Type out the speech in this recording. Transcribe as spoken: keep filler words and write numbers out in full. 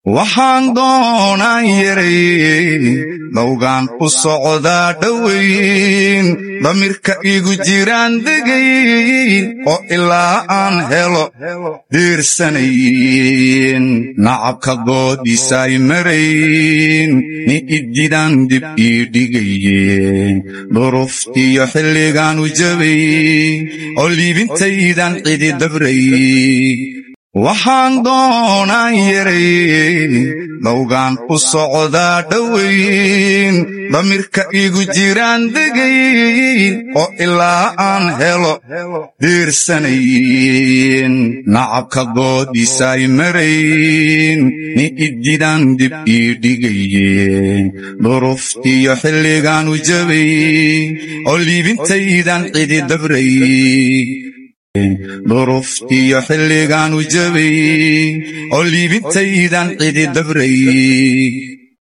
waxaan doonaa yaray lowgaan u socdaa dhowayn damirka igu jiraan degayn oo ilaa aan helo diirsanayn nacabka doodiisay marayn ni ididaan dib ii dhigayn duruftiyo xilligaan u jabay oo liibintaydan cidi dabray waxaan doonaa yaray lowgaan u socdaa dhowayn damirka igu jiraan degayn oo ilaa aan helo diirsanayn nacabka doodiisay marayn ni ididaan dib ii dhigayn duruftiyo xilligaan u jabay oo liibintaydan cidi dabray duruftiyo xilligaan u jabay oo liibintaydan cidi dabray